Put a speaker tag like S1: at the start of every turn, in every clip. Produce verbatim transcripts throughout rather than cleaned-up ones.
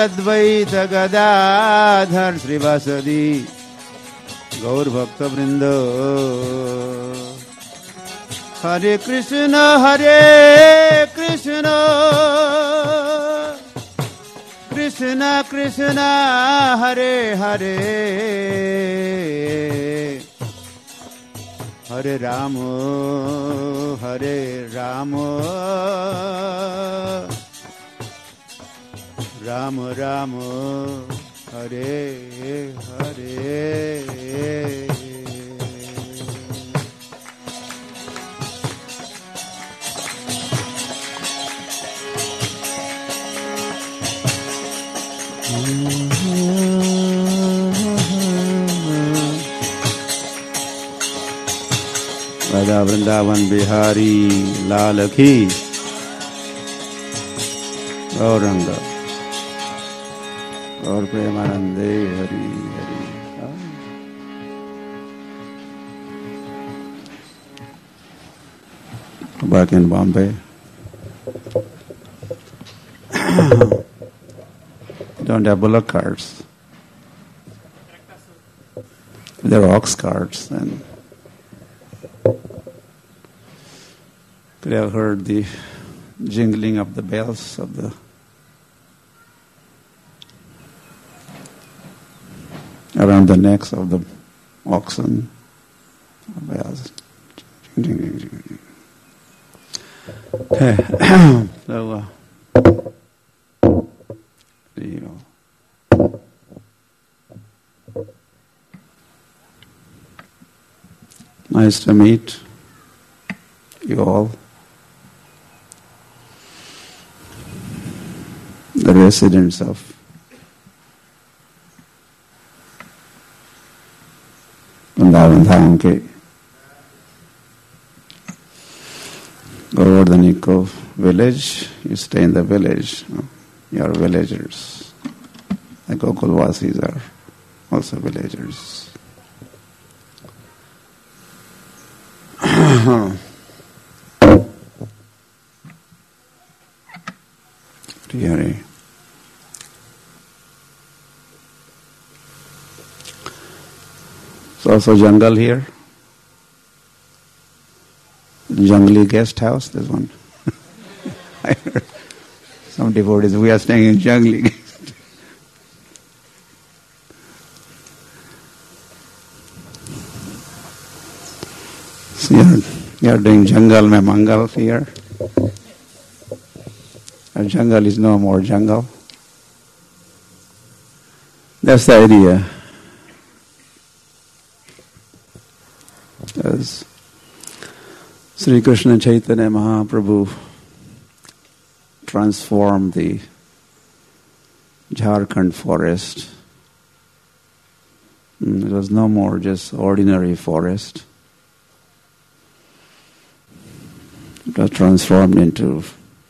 S1: Advaita Gadadhar Srivasadi Gaur Bhakta Vrinda. Hare Krishna, Hare Krishna, Krishna Krishna, Hare Hare, Hare Rama, Hare Rama, Rama Rama, Hare Hare. Radha Vrindavan Bihari Lal Ki Gauranga Gaur Premanande Hari Hari. Back in Bombay. Don't have bullock carts. There are ox carts, and could have heard the jingling of the bells of the around the necks of the oxen. Bells. Okay. So, uh, you know. Nice to meet you all. The residents of Vrindavan Dham ke Govardhan Eco village. You stay in the village. You are villagers. The Gokulvasis are also villagers. Hare. It's also jungle here. Jungly guest house, there's one. I heard some devotees, we are staying in jungly guest. So you're, you're doing jungle mein mangal here. Our jungle is no more jungle. That's the idea. As Sri Krishna Chaitanya Mahaprabhu transformed the Jharkhand forest, it was no more just ordinary forest. It was transformed into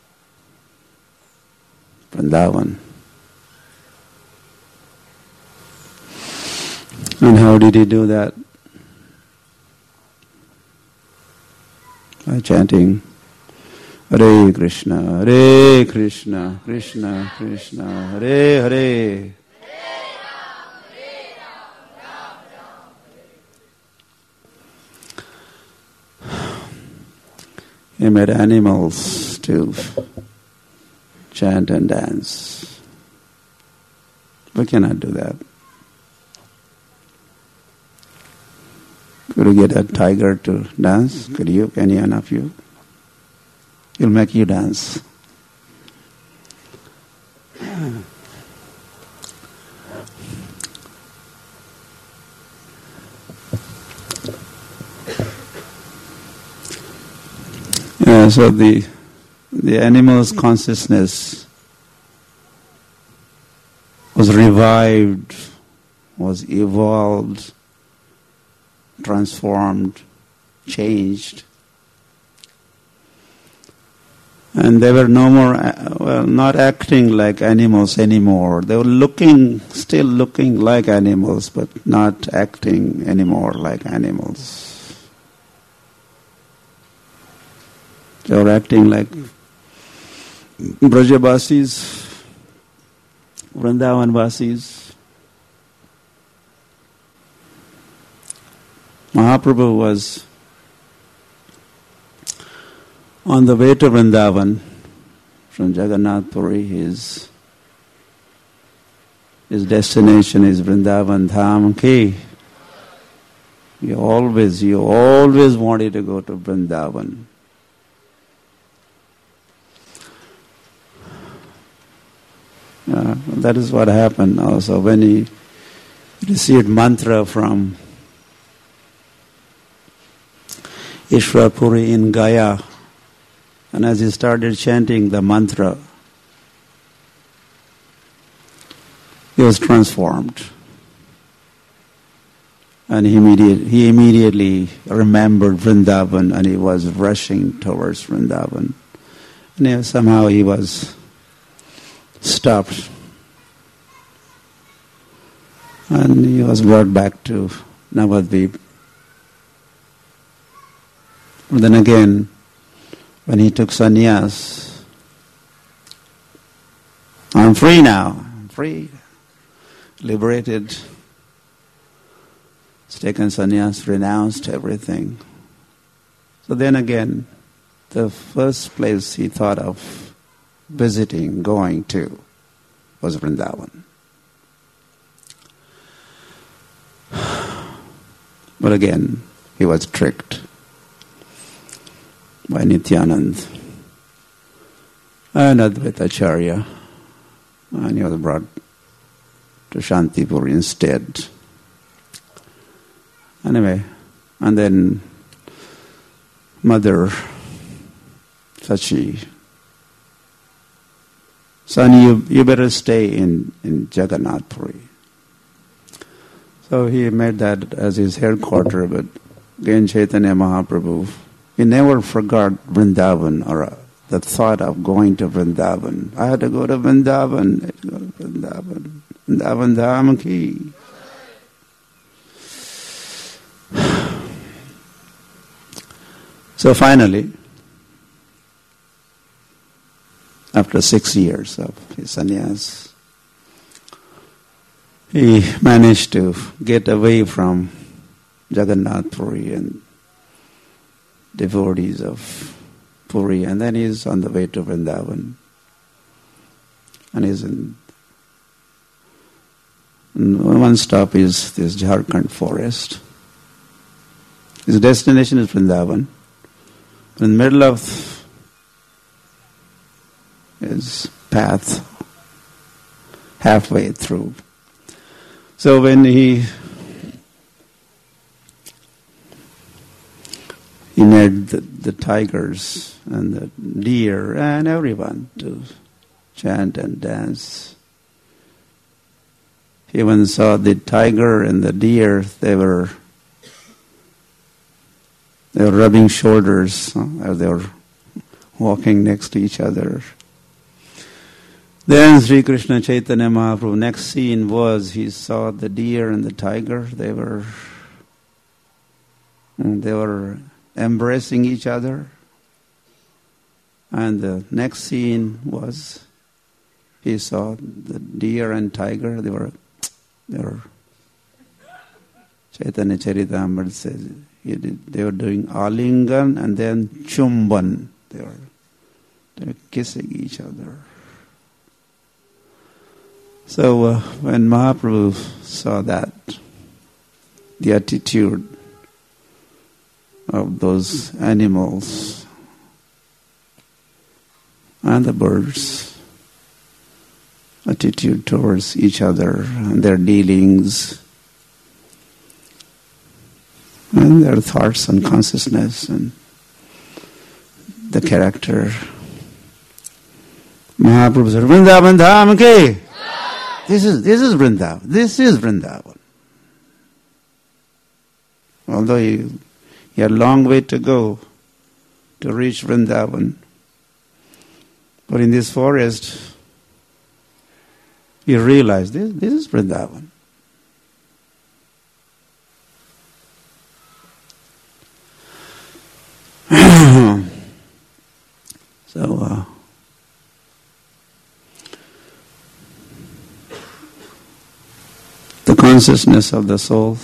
S1: Vrindavan. And how did he do that? By chanting Hare Krishna, Hare Krishna, Krishna Krishna, Hare Hare. He made animals to chant and dance. We cannot do that. Could you get a tiger to dance? Could you? Any one of you? He'll make you dance. Yeah, so the the animal's consciousness was revived, was evolved, transformed, changed. And they were no more, well, not acting like animals anymore. They were looking, still looking like animals, but not acting anymore like animals. They were acting like Brajabasis, Vrindavan Vasis. Mahaprabhu was on the way to Vrindavan from Jagannath Puri. His, his destination is Vrindavan Dham Ki. You always, you always wanted to go to Vrindavan. Uh, that is what happened also when he received mantra from Ishwar Puri in Gaya. And as he started chanting the mantra, he was transformed. And he, immediate, he immediately remembered Vrindavan and he was rushing towards Vrindavan. And he, somehow he was stopped. And he was brought back to Navadvip. And then again, when he took sannyas, I'm free now, I'm free, liberated. He's taken sannyas, renounced everything. So then again, the first place he thought of visiting, going to, was Vrindavan. But again, he was tricked by Nityanand and Advaita Acharya, and he was brought to Shantipur instead. Anyway, and then Mother Sachi, son, you, you better stay in, in Jagannath Puri. So he made that as his headquarters, but again Chaitanya Mahaprabhu, he never forgot Vrindavan or uh, the thought of going to Vrindavan. I had to go to Vrindavan, I had to go to Vrindavan, Vrindavan Dham Ki. So finally, after six years of his sannyas, he managed to get away from Jagannath Puri and devotees of Puri, and then he's on the way to Vrindavan. And he's in, in one stop is this Jharkhand forest. His destination is Vrindavan. In the middle of his path, halfway through. So when he he made the, the tigers and the deer and everyone to chant and dance. He even saw the tiger and the deer, they were they were rubbing shoulders huh, as they were walking next to each other. Then Sri Krishna Chaitanya Mahaprabhu, next scene was he saw the deer and the tiger. They were they were embracing each other. And the next scene was he saw the deer and tiger. They were they were Chaitanya Charitamrita says he did, they were doing alingan and then chumban. They were they were kissing each other. So uh, when Mahaprabhu saw that, the attitude of those animals and the birds, attitude towards each other and their dealings and their thoughts and consciousness and the character, Mahaprabhu said, Vrindavan Dham Ki! This is this is Vrindavan. This is Vrindavan. Although you, you had a long way to go to reach Vrindavan, but in this forest, you realize this this is Vrindavan. so. Uh, consciousness of the soul.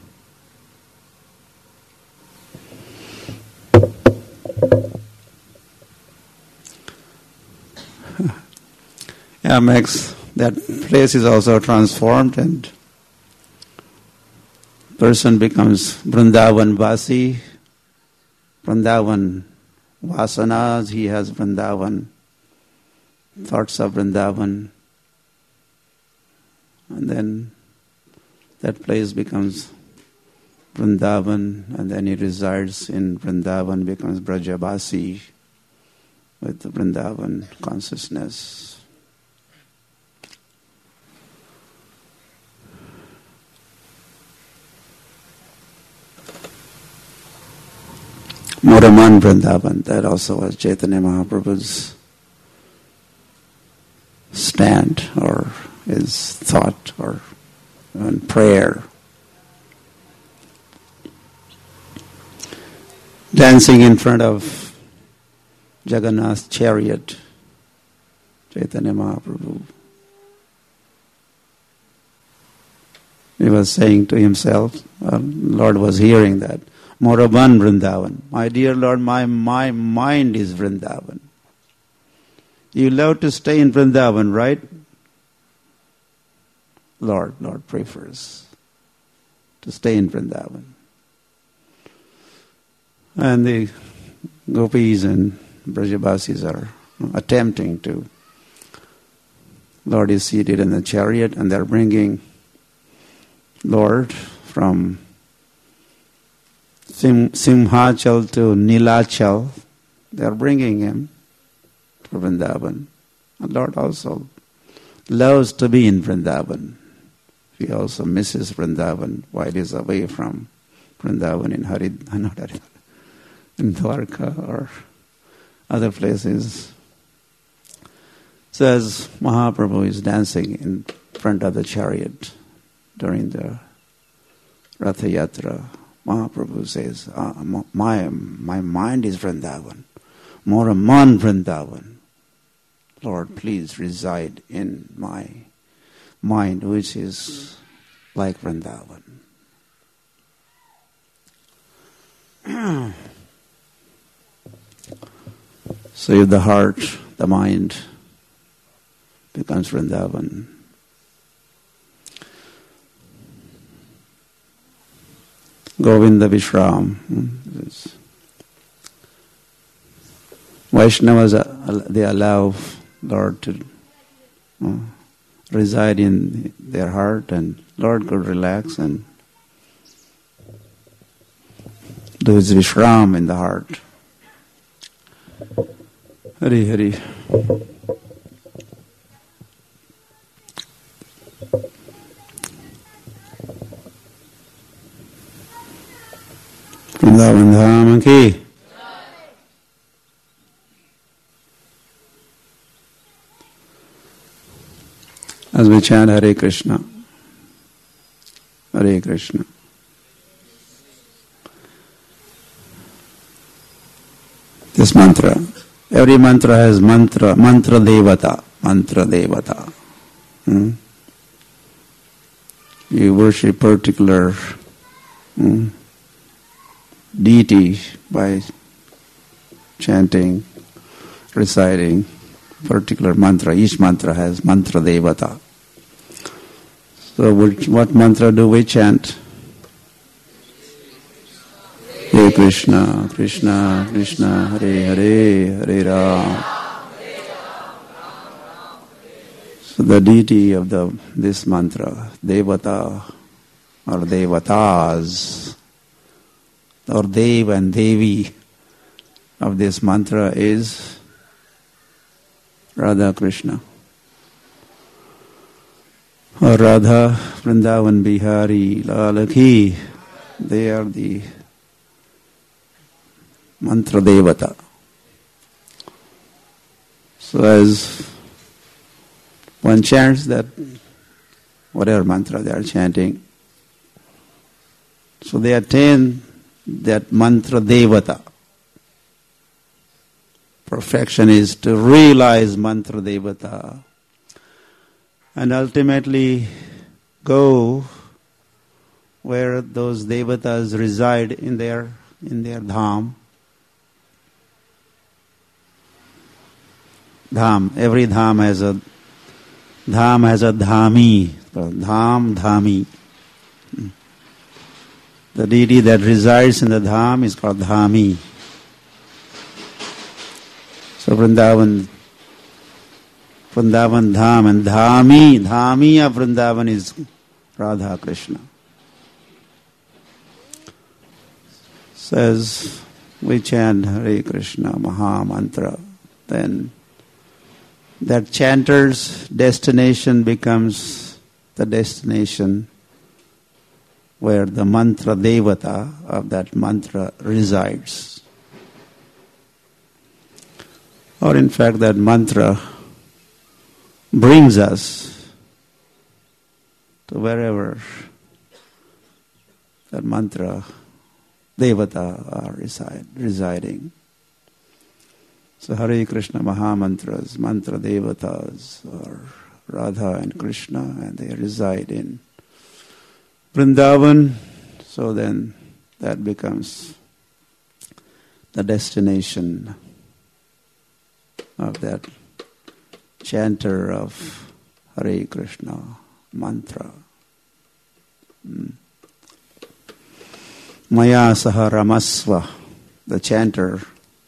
S1: Yeah, makes that place is also transformed and person becomes Vrindavan Vasi, Vrindavan Vasanas, he has Vrindavan, thoughts of Vrindavan, and then that place becomes Vrindavan, and then he resides in Vrindavan, becomes Brajavasi with the Vrindavan consciousness. Moraman Vrindavan, that also was Chaitanya Mahaprabhu's stand or his thought or in prayer. Dancing in front of Jagannath's chariot, Chaitanya Mahaprabhu. He was saying to himself, well, Lord was hearing that, Moraban Vrindavan. My dear Lord, my, my mind is Vrindavan. You love to stay in Vrindavan, right? Lord, Lord prefers to stay in Vrindavan. And the gopis and Brajavasis are attempting to. Lord is seated in the chariot and they're bringing Lord from Sim, Simhachal to Nilachal. They're bringing him to Vrindavan. And Lord also loves to be in Vrindavan. He also misses Vrindavan while he's away from Vrindavan in Harid, not Harid, in Dwarka or other places. So as Mahaprabhu is dancing in front of the chariot during the Ratha Yatra, Mahaprabhu says, uh, my, my mind is Vrindavan, Moraman Vrindavan. Lord, please reside in my mind, which is like Vrindavan. So if the heart, the mind becomes Vrindavan, Govinda Vishram. Vaishnavas, they allow Lord to uh, reside in their heart, and Lord could relax and do his Vishram in the heart. Hari Hari. Vrindavan Dham ki. As we chant Hare Krishna, Hare Krishna. This mantra, every mantra has mantra, mantra devata, mantra devata. Hmm? You worship particular hmm, deity by chanting, reciting particular mantra. Each mantra has mantra devata. So what mantra do we chant? Hare Krishna, Krishna, Krishna, Hare Hare, Hare Ram. So the deity of the this mantra, devata or devatas, or Dev and Devi of this mantra is Radha Krishna. Or Radha, Vrindavan Bihari, Lalaki, they are the mantra devata. So as one chants that, whatever mantra they are chanting, so they attain that mantra devata. Perfection is to realize mantra devata and ultimately go where those devatas reside in their in their dham. Dham. Every dham has a dham has a dhami. Dham, dhami. The deity that resides in the dham is called dhami. So Vrindavan, Vrindavan dham and dhami, dhami of Vrindavan is Radha Krishna. Says we chant Hare Krishna Maha Mantra, then that chanter's destination becomes the destination where the mantra devata of that mantra resides. Or in fact that mantra brings us to wherever that mantra devata are reside, residing. So Hare Krishna Maha Mantras, mantra devatas are Radha and Krishna, and they reside in Vrindavan. So then that becomes the destination of that chanter of Hare Krishna mantra. Mm. Maya saha ramasva, the chanter.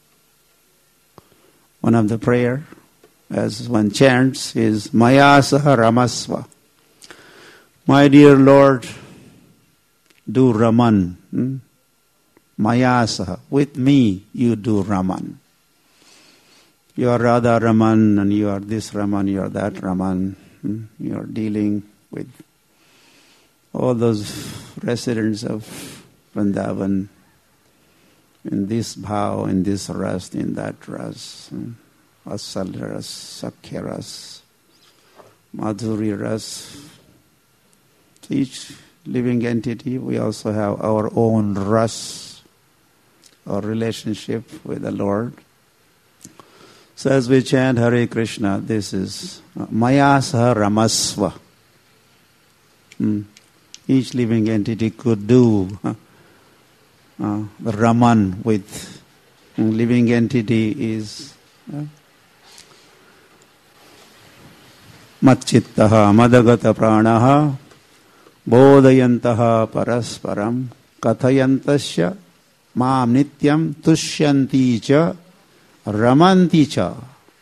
S1: One of the prayer, as one chants, is Maya saha ramasva. My dear Lord, do Raman. Hmm? Maya saha, with me you do Raman. You are Radha Raman, and you are this Raman, you are that Raman. Hmm? You are dealing with all those residents of Vrindavan in this bhav, in this ras, in that ras. Asal ras, Sakhya ras, Madhuri ras. Each living entity, we also have our own ras, our relationship with the Lord. So as we chant Hare Krishna, this is Maya saha ramasva. Hmm. Each living entity could do uh, uh, the Raman with um, living entity is uh, Matchittaha madagata pranaha bodhayantaha parasparam kathayantasya mam nityam tushyanti cha ramanti cha.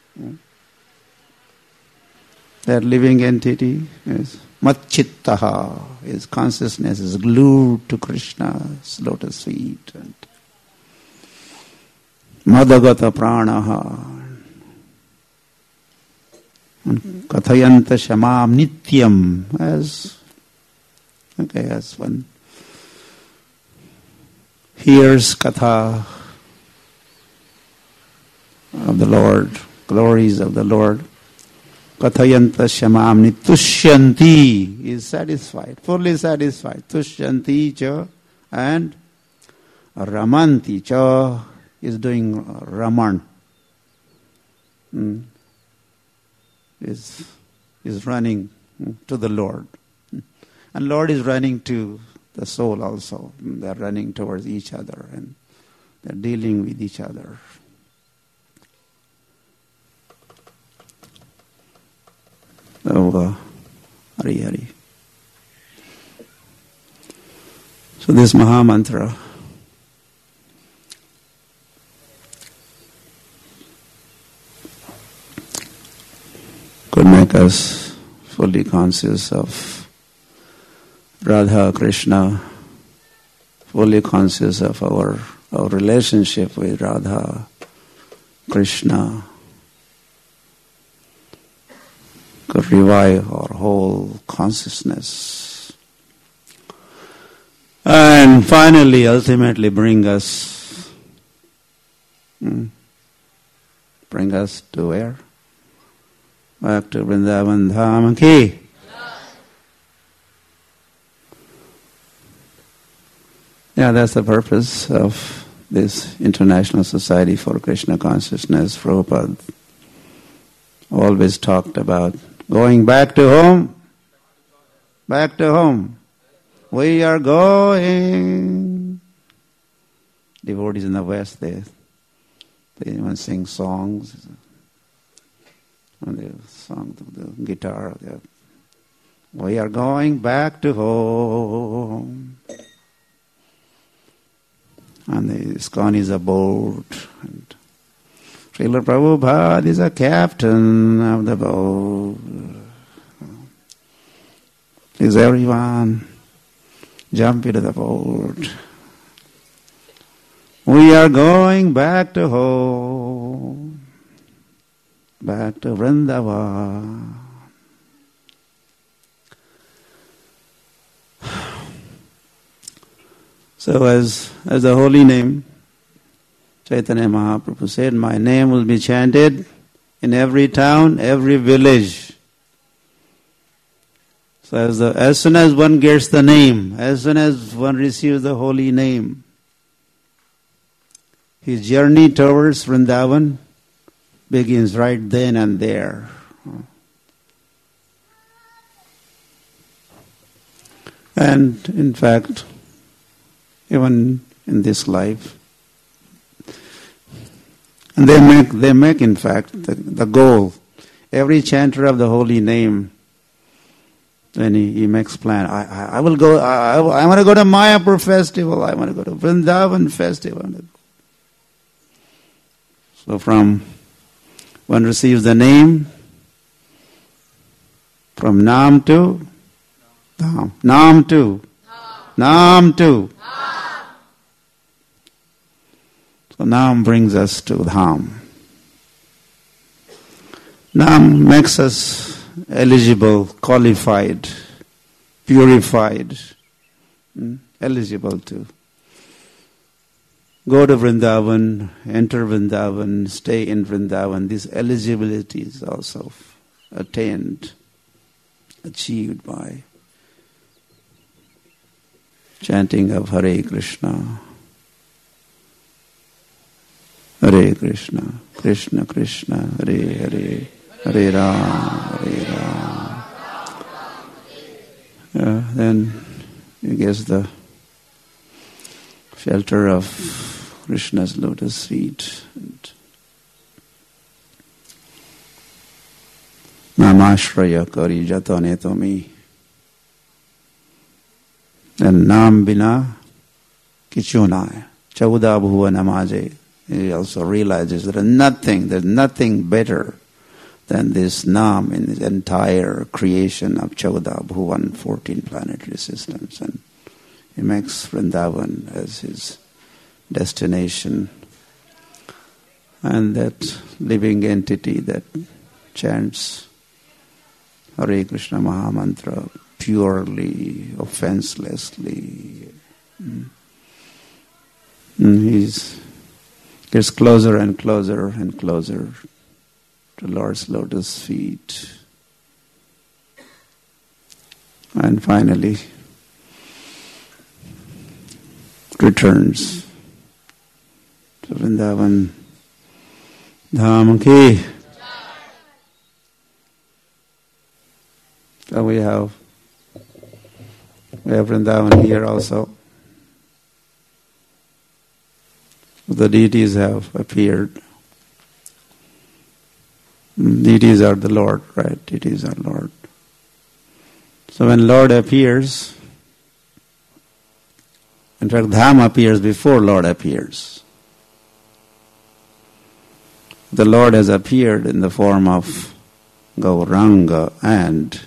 S1: That living entity is Matchittaha, his consciousness is glued to Krishna's lotus feet. And Madagata pranaha. Kathayanta shamam nityam, as okay, as one hears katha of the Lord, glories of the Lord. Kathayanta shamam nitushyanti is satisfied, fully satisfied. Tushyanti cha, and ramanti cha is doing raman. Hmm. Is is running to the Lord. And Lord is running to the soul also. They're running towards each other and they're dealing with each other. So, uh, Hari Hari. So this Maha Mantra could make us fully conscious of Radha Krishna, fully conscious of our, our relationship with Radha Krishna, could revive our whole consciousness. And finally, ultimately bring us, hmm, bring us to where? Back to Vrindavan Dham ki. Yeah, that's the purpose of this International Society for Krishna Consciousness. Prabhupada always talked about going back to home, back to home. We are going. Devotees in the West, they, they even sing songs. And they sing to the guitar. They, we are going back to home. And the ISKCON is a boat. And Srila Prabhupada is a captain of the boat. Please everyone, jump into the boat. We are going back to home, back to Vrindavan. So as, as the holy name, Chaitanya Mahaprabhu said, my name will be chanted in every town, every village. So as, the, as soon as one gets the name, as soon as one receives the holy name, his journey towards Vrindavan begins right then and there. And in fact, even in this life, and they make, they make in fact the, the goal. Every chanter of the holy name, when he, he makes plan, I, I, I will go, I, I want to go to Mayapur festival, I want to go to Vrindavan festival. So from, one receives the name, from Nam to Dham. Nam to Nam to So Nam brings us to Dham. Nam makes us eligible, qualified, purified, mm, eligible to go to Vrindavan, enter Vrindavan, stay in Vrindavan. This eligibility is also attained, achieved by chanting of Hare Krishna, Hare Krishna, Krishna Krishna, Hare Hare, Hare Ram, Hare Ram. Uh, then he gets the shelter of Krishna's lotus feet. And Namashraya kari jatane tomi. And Nam bina kichunai. Chauda bhuva namaje. He also realizes there is nothing, there's nothing better than this Nam in his entire creation of Chauda Bhuvan, fourteen planetary systems. And he makes Vrindavan as his destination. And that living entity that chants Hare Krishna Mahamantra purely, offenselessly. Mm. And he's gets closer and closer and closer to Lord's lotus feet. And finally returns to Vrindavan Dham ki. So we have we have Vrindavan here also. The deities have appeared. Deities are the Lord, right? Deities are Lord. So when Lord appears, in fact, Dham appears before Lord appears. The Lord has appeared in the form of Gauranga and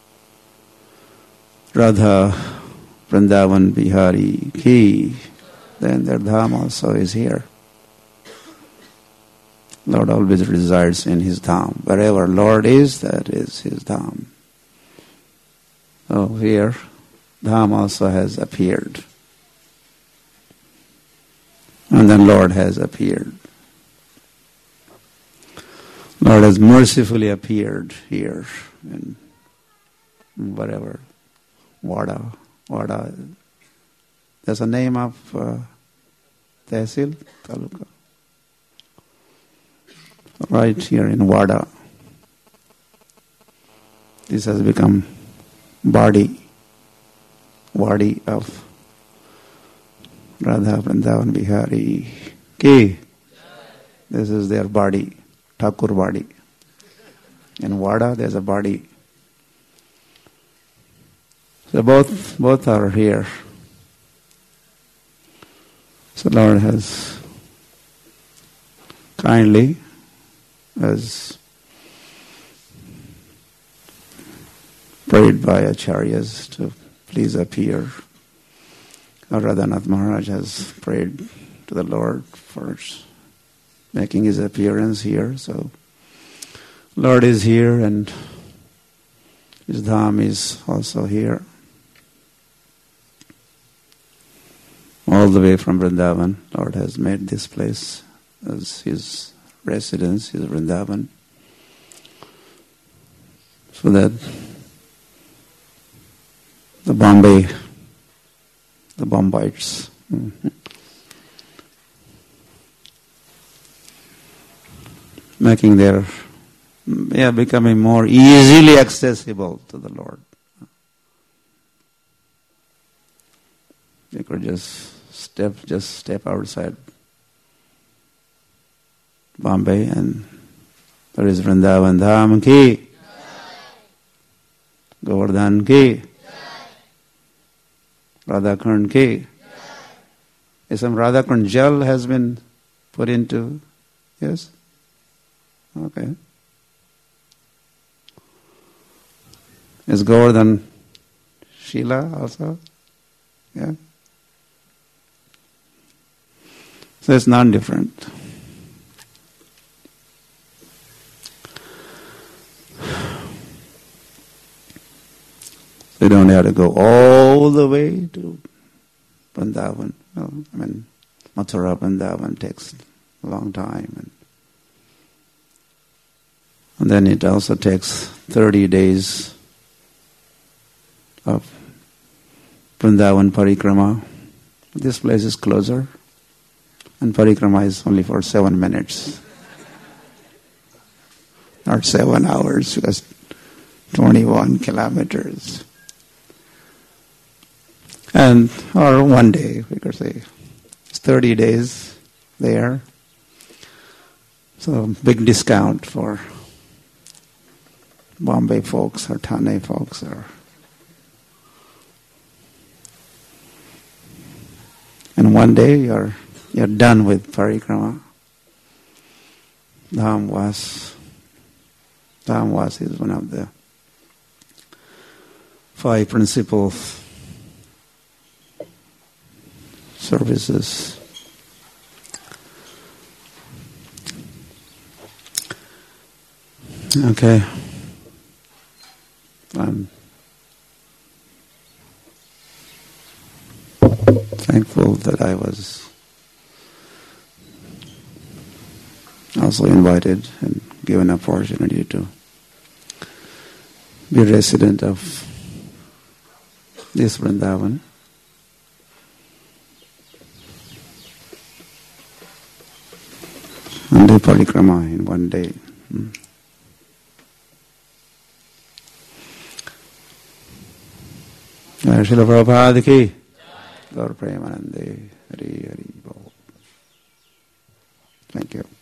S1: Radha Vrindavan Bihari Ki. Then their Dham also is here. Lord always resides in his Dham. Wherever Lord is, that is his Dham. So here, Dham also has appeared. And then Lord has appeared. Lord has mercifully appeared here in whatever, Wada, Wada. That's a name of uh, Tehsil, Taluka. Right here in Wada. This has become body body of Radha Vrindavan Bihari ki. This is their body, Thakur body. In Wada there's a body. So both both are here. So Lord has kindly as prayed by acharyas to please appear. Radhanath Maharaj has prayed to the Lord for making his appearance here. So Lord is here and his dham is also here. All the way from Vrindavan, Lord has made this place as his residence, his Vrindavan, so that the Bombay, the Bombayites, mm-hmm, making their, yeah, becoming more easily accessible to the Lord. You could just step, just step outside Bombay and there is Vrindavan Dham ki, Govardhan ki, Radhakund ki. Some Radhakund gel has been put into, yes? Okay. Is Govardhan Shila also? Yeah. So it's not different. You don't have to go all the way to Vrindavan. Well, I mean, Mathura Vrindavan takes a long time. And, and then it also takes thirty days of Vrindavan Parikrama. This place is closer. And Parikrama is only for seven minutes. Not seven hours, just twenty-one kilometers. And, or one day, we could say. It's thirty days there. So, big discount for Bombay folks or Thane folks. Or And one day you're you're done with Parikrama. Dhamwas. Dhamwas is one of the five principal services. Okay. I'm thankful that I was also invited and given an opportunity to be a resident of this Vrindavan. And do parikrama in one day. Hmm. Srila Prabhupada ki, Gaur Premanande, Hari Hari Bol. Thank you.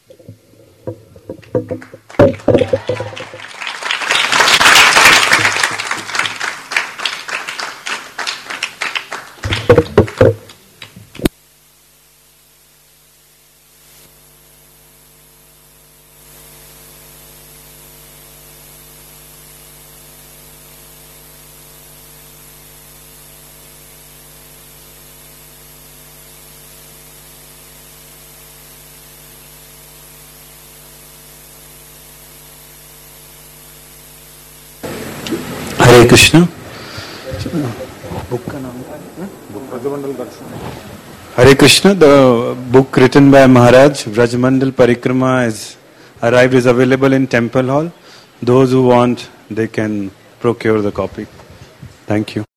S1: Hare Krishna. Hare Krishna. The book written by Maharaj, Vrajmandal Parikrama, is arrived, is available in Temple Hall. Those who want, they can procure the copy. Thank you.